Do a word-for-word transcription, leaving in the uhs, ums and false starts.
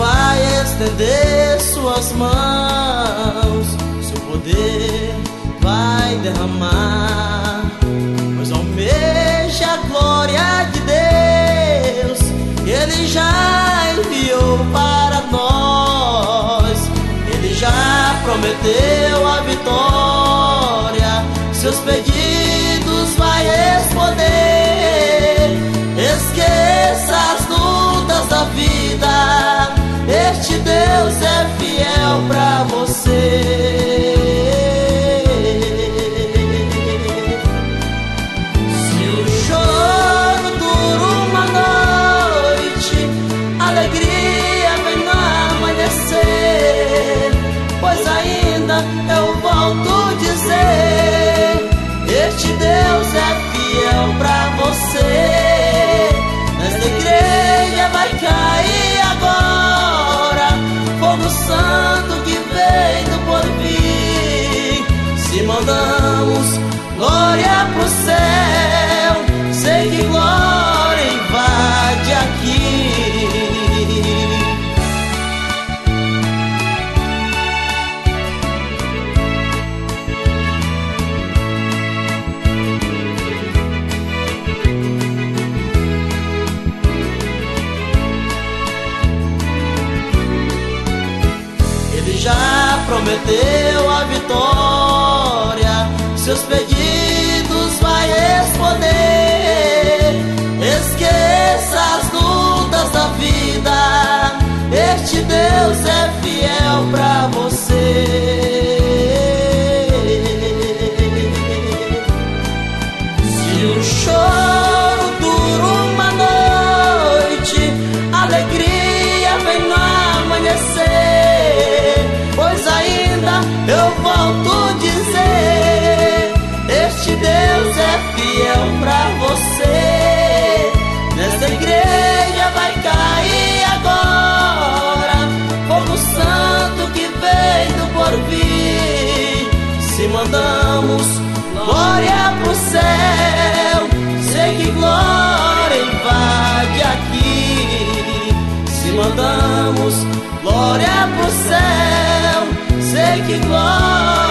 vai estender suas mãos, seu poder vai derramar, pois almeja a glória de Deus, Ele já enviou para nós. Ele já prometeu a vitória, seus pedidos vai responder. Esqueça as lutas da vida, este Deus é fiel pra você. Se o choro dura uma noite, alegria vem no amanhecer, pois ainda eu volto a dizer, este Deus é fiel pra você. Nesta igreja vai cair agora fogo santo que vem do porvir. Se mandamos glória pro céu, sei que glória invade aqui. Ele já prometeu a vitória, seus pedidos vai responder. Esqueça as lutas da vida, este Deus é fiel pra você. Se o choro dura uma noite, alegria vem no amanhecer, pois ainda eu volto a dizer, este Deus é fiel pra você. Nessa igreja vai cair agora fogo santo que vem do porvir. Se mandamos glória pro céu, sei que glória invade aqui. Se mandamos glória pro céu, sei que glória